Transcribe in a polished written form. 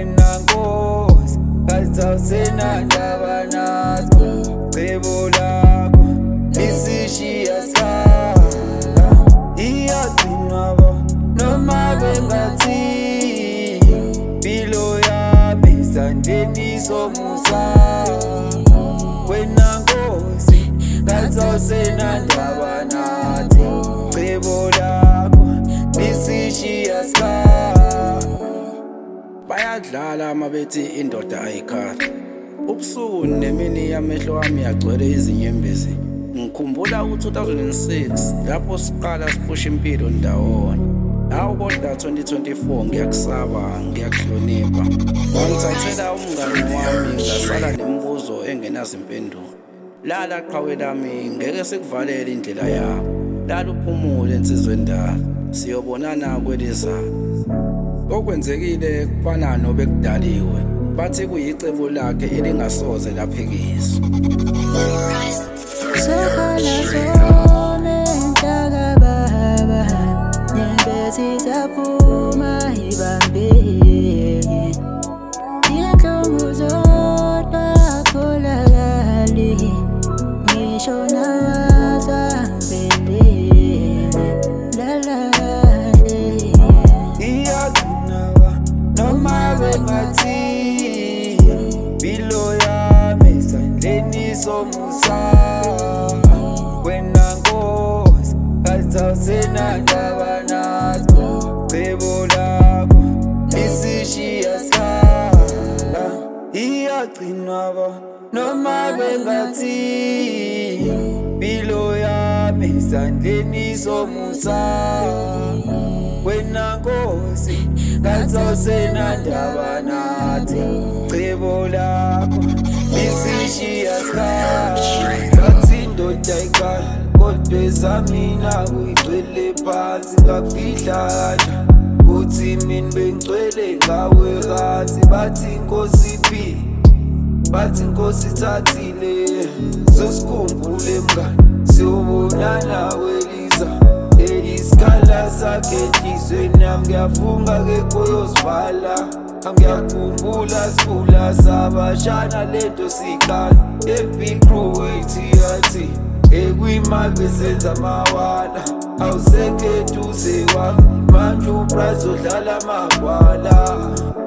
wena Nkosi ngathi awusenandaba nathi, cebo lakho lisishiya sikhala. Iyagcinwa bo noma bengathi, impilo yami esandleni somusa, wena Nkosi ngathi awusenandaba nathi, cebo lakho lisishiya sikhala. Bayadlala mabethi indoda ayikhala, ubusuku nemini yamehlo wami yagcwele izinyembezi. Ngikhumbula u-2006 lapho siqala siphusha impilo ndawonye. Nawu kodwa 2024 ngiyakusaba, ngiyakuhlonipha. Wangithathela umngani wami ngasala nemibuzo engenazimpendulo. Lala qhawe lami ngeke sikuvalele indlela yakho, lala uphumule ensizweni endala, siyobonana kwelizayo. Okwenzekile kufana nobekudaliwe, bathi kuyicebo lakhe elingasoze laphikiswa. Sokhona zone nhlakababa, nyembezi zaphuma ibambeke, inhlungu zodwa akholakali, ngisho nawazambelele lala kahle. Iyagcinwa noma bengathi, impilo yami esandleni somusa, wena Nkosi ngathi awusenandaba nathi, cebo lakho lisishiya sikhala. Iyagcinwa bo noma bengathi, impilo yami esandleni somusa, wena Nkosi ngathi awusenandaba nathi, cebo lakho lisishiya sikhala. Ngathi indoda ayikhala kodwa ezamina kuyigcwele phansi, ngakufihla kahle kuthi mina bengigcwele ngawe khathi. Bathi Nkosi phi, bathi Nkosi ithathile, sosikhumbule mngani siyobonana kweliza. Isikhala sakhe enhlizweni yami ngiyafunga kekho yosivala, angiyakhumbula sikhula sabashana lento siqala. Big crew ethi ekwimali besenza amawala, awusekho eduze kwami manje uprice odlala amagwala.